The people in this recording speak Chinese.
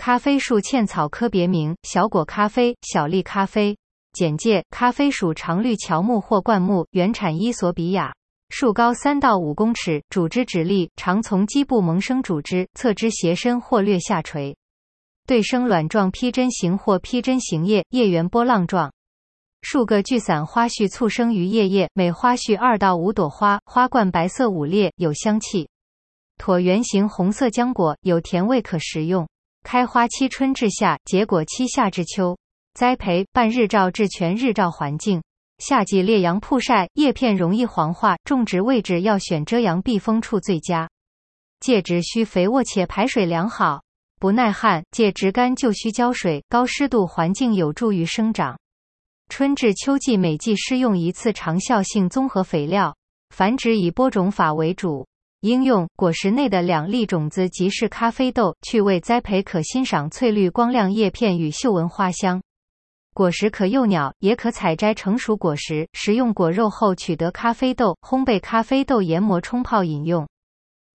咖啡树茜草科别名：小果咖啡、小粒咖啡。简介：咖啡属常绿乔木或灌木，原产伊索比亚。树高3到5公尺，主枝直立，常从基部萌生主枝，侧枝斜伸或略下垂。对生卵状披针形或披针形叶，叶缘波浪状。数个聚散花序簇生于叶叶，每花序2到5朵花，花冠白色5裂，有香气。椭圆形红色浆果，有甜味可食用。开花期春至夏，结果期夏至秋。栽培：半日照至全日照环境。夏季烈阳曝晒，叶片容易黄化，种植位置要选遮阳避风处最佳。介质需肥沃且排水良好，不耐旱，介质干就需浇水，高湿度环境有助于生长。春至秋季每季施用1次长效性综合肥料，繁殖以播种法为主。应用：果实内的2粒种子即是咖啡豆，趣味栽培可欣赏翠绿光亮叶片与嗅闻花香。果实可诱鸟，也可采摘成熟果实，食用果肉后取得咖啡豆，烘焙咖啡豆研磨冲泡饮用。